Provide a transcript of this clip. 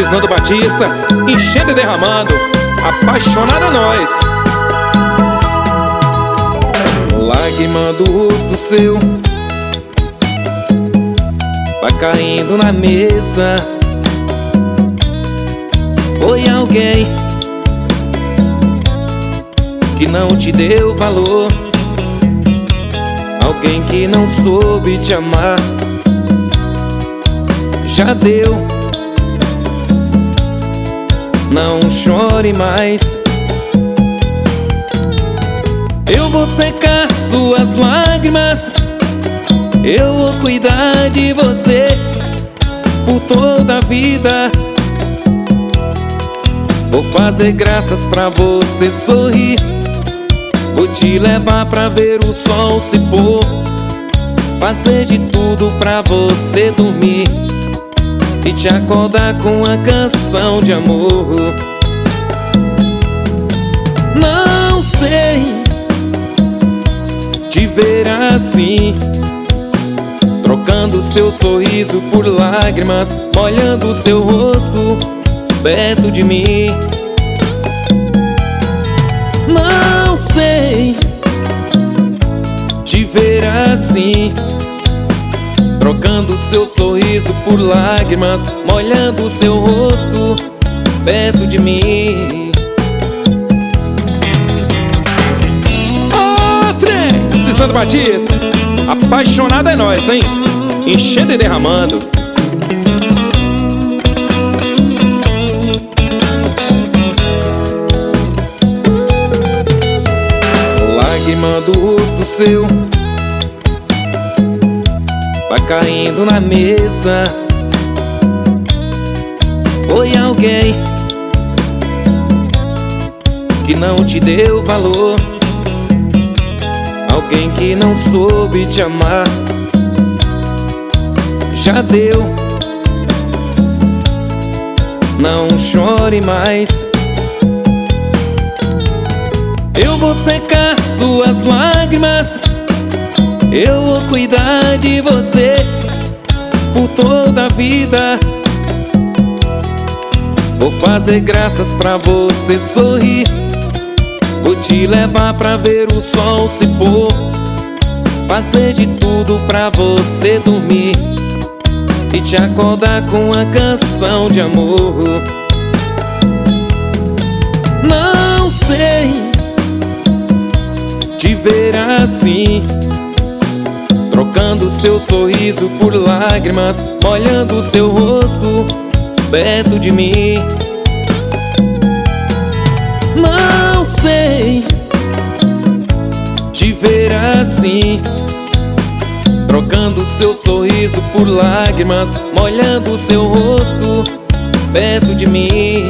Cisnando Batista, enchendo e derramando, apaixonada nós. Lágrima do rosto seu vai caindo na mesa. Foi alguém que não te deu valor, alguém que não soube te amar. Já deu, não chore mais. Eu vou secar suas lágrimas, eu vou cuidar de você por toda a vida. Vou fazer graças pra você sorrir, vou te levar pra ver o sol se pôr, fazer de tudo pra você dormir e te acordar com uma canção de amor. Não sei te ver assim, trocando seu sorriso por lágrimas, molhando seu rosto perto de mim. Não sei te ver assim, trocando seu sorriso por lágrimas, molhando seu rosto perto de mim. Ô, trem! Cisnando Batista, apaixonada é nós, hein? Enchendo e derramando. Lágrima do rosto seu vai caindo na mesa. Foi alguém que não te deu valor, alguém que não soube te amar. Já deu, não chore mais. Eu vou secar suas lágrimas, eu vou cuidar de você por toda a vida. Vou fazer graças pra você sorrir, vou te levar pra ver o sol se pôr, fazer de tudo pra você dormir e te acordar com uma canção de amor. Não sei te ver assim, trocando seu sorriso por lágrimas, molhando seu rosto perto de mim. Não sei te ver assim, trocando seu sorriso por lágrimas, molhando seu rosto perto de mim.